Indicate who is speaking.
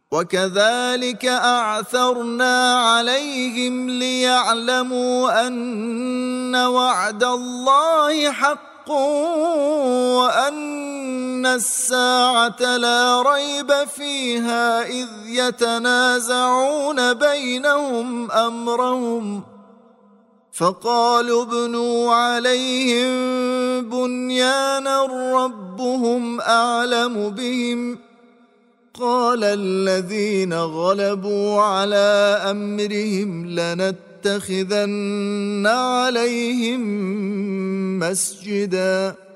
Speaker 1: وكذلك أعثرنا عليهم ليعلموا أن وعد الله حق وأن الساعة لا ريب فيها إذ يتنازعون بينهم أمرهم فقالوا ابنوا عليهم بنيانا ربهم أعلم بهم قال الذين غلبوا على أمرهم لنتخذن عليهم مسجدا